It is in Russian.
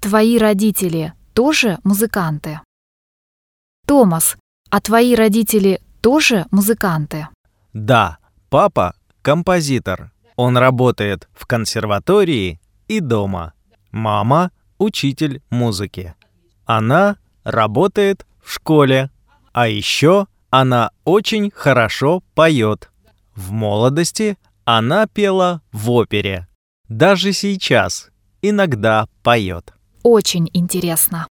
твои родители тоже музыканты? Томас, а твои родители тоже музыканты? Да, папа – композитор. Он работает в консерватории и дома. Мама – учитель музыки. Она работает в школе. А еще она очень хорошо поет. В молодости она пела в опере. Даже сейчас иногда поет. Очень интересно.